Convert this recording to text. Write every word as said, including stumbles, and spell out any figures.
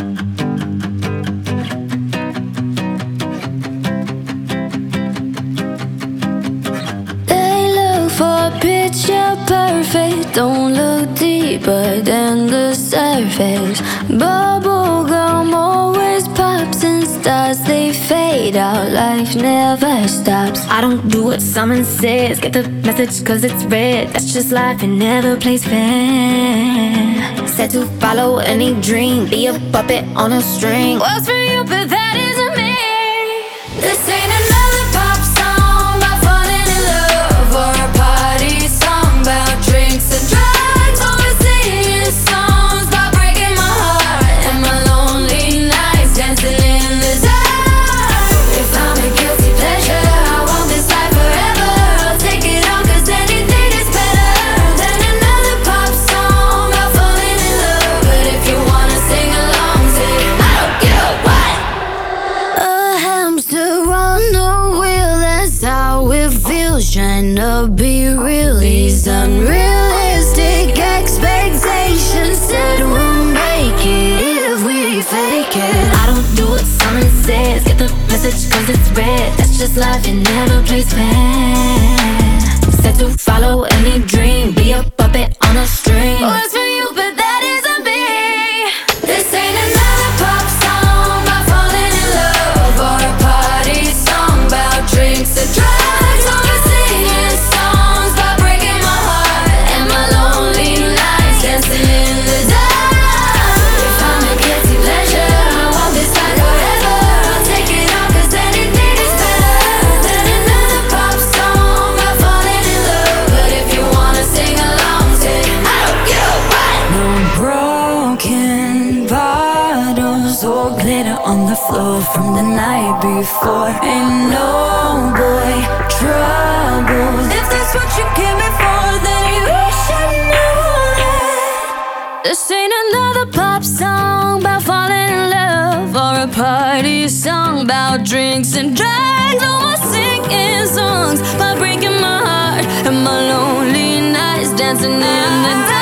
Picture perfect, don't look deeper than the surface. Bubblegum always pops and stars, they fade out, life never stops. I don't do what someone says, get the message cause it's red. That's just life, it never plays fair. Said to follow any dream, be a puppet on a string. Works for you, but that isn't me. This ain't another pop song about falling in love, or a party song about drinks and drugs, or we're singing songs about breaking my heart and my lonely nights dancing in the dark. If I'm a guilty pleasure, I want this life forever. I'll take it on cause anything is better than another pop song about falling in love. But if you wanna sing along, say I don't give a what. A hamster on the wheel, that's how it feels. Trying to be real, these unrealistic expectations said we'll make it if we fake it. I don't do what someone says, get the message cause it's red. That's just life, it never plays fair. Said to follow any dream, be a puppet on a string. Works for you, but that isn't me. This ain't another pop song about falling in love, or a party song about drinks and drugs, or we're singing songs about breaking my heart and my lonely nights dancing in the dark. If I'm a guilty pleasure, I want this life forever. I'll take it on cause anything is better than another pop song about falling in love. But if you wanna sing along, say I don't give a what. No broken bottles or glitter on the floor from the night before. Ain't no boy trouble. If that's what you came me for, then you should know that this ain't another pop song about falling in love, or a party song about drinks and drugs. No more singing songs about breaking my heart and my lonely nights dancing in the dark.